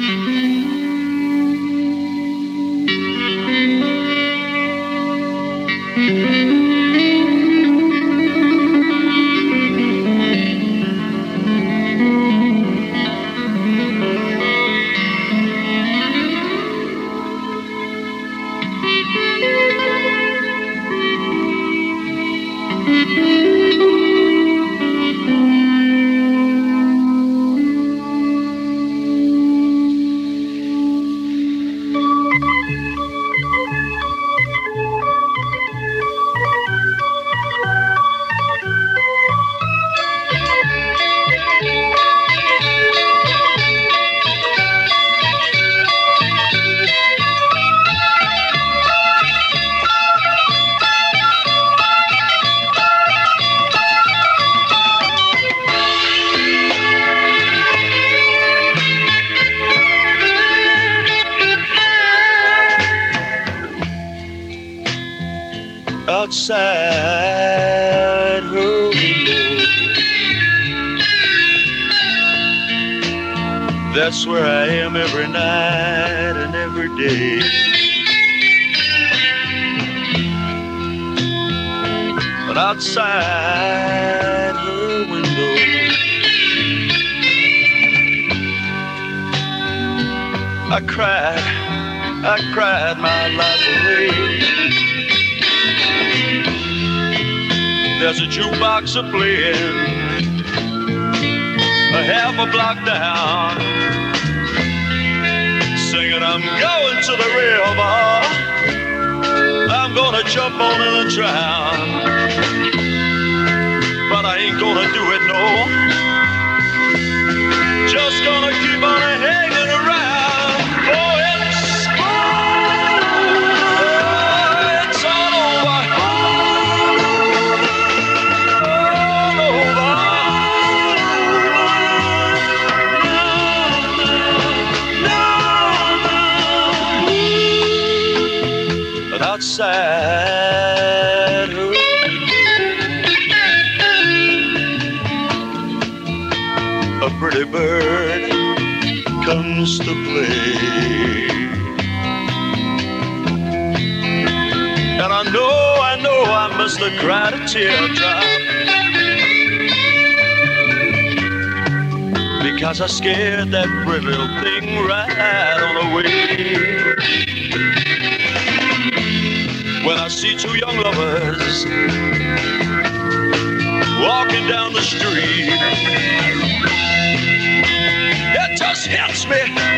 Outside her window, that's where I am every night and every day. But outside her window, I cried my life away. There's a jukebox a-playing a half a block down, singing, I'm going to the river, I'm gonna jump on in and drown, but I ain't gonna do it, no, just gonna keep on hanging around. Oh, it's all over. Outside her window, a pretty bird comes to play, and I know I must have cried a teardrop, because I scared that pretty little thing right on away. When I see two young lovers walking down the street, it just hits me